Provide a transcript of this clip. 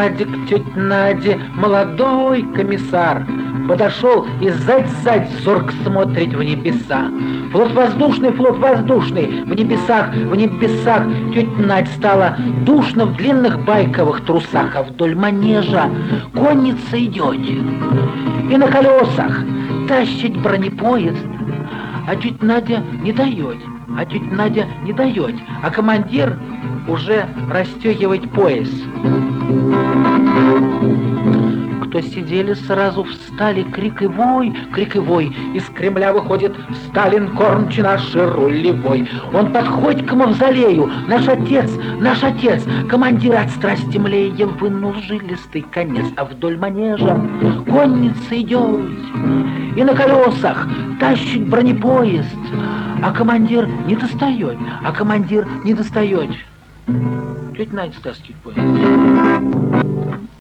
сзади к тете Наде молодой комиссар подошел и сзади зорко смотрит в небеса. Флот воздушный, в небесах, тетя Надь стала душно в длинных байковых трусах, а вдоль манежа конница идет. И на колесах тащить бронепоезд, а тетя Надя не дает, а командир уже расстегивает пояс. Кто сидели, сразу встали, крик и вой. Из Кремля выходит Сталин Кормч наш рулевой. Он подходит к мавзолею, наш отец, командир от страсти млея вынул жилистый конец, а вдоль манежа конница идет. И на колесах тащит бронепоезд, а командир не достает. Тетя Надя стаскивает поезд.